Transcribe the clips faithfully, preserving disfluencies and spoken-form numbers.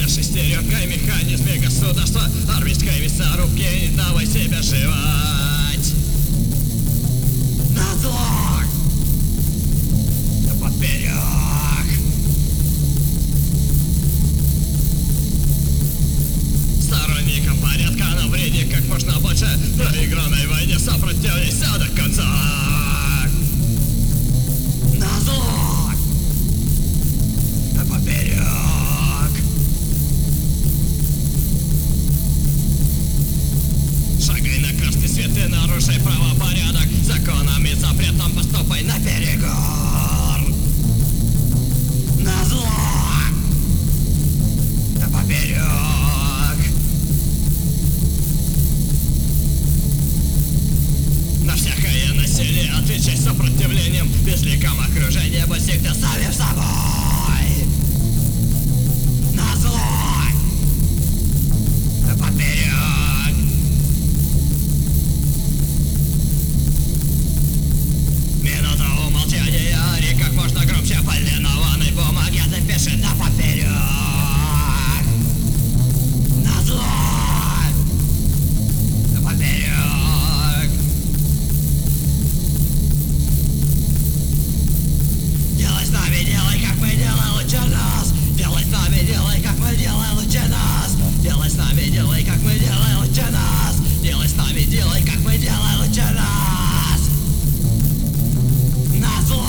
на шестеренкой механизме государства. Армейской мясорубки, давай себя жевать. Назло! Поперек! Сторонникам порядка на вреде как можно больше. В проигранной войне сопротивляйся до конца. Назло! Поперек! Шагай на красный свет и нарушай правопорядок. Законом и запретом поступай наперекор. Назло! Поперек! На всякое насилие отвечай сопротивлением. Безликом окружения будь всегда самим собой. Назло! Поперек! Минута умолчания, ори как можно громче. По линованной бумаге запиши на поперек. Назло! Поперек! Делай с нами, делай, как мы делаем, лучше нас. Делай с нами, делай, как мы делаем, лучше нас. Делай с нами, делай, как мы делаем, лучше нас. Делай с нами, делай, как мы делаем, лучше нас. Назло!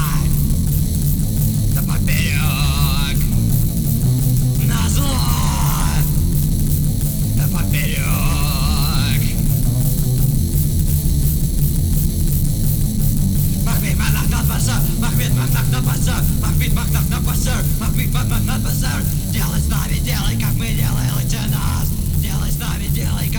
Да поперек! Назло! Да поперек! Махмед Махнат Басар! Махмед Махнат Басар! Махмед Махнат Басар! Махмед Махнат Басар! Делай с нами, делай, как мы делаем, лучше нас! Делай с нами, делай,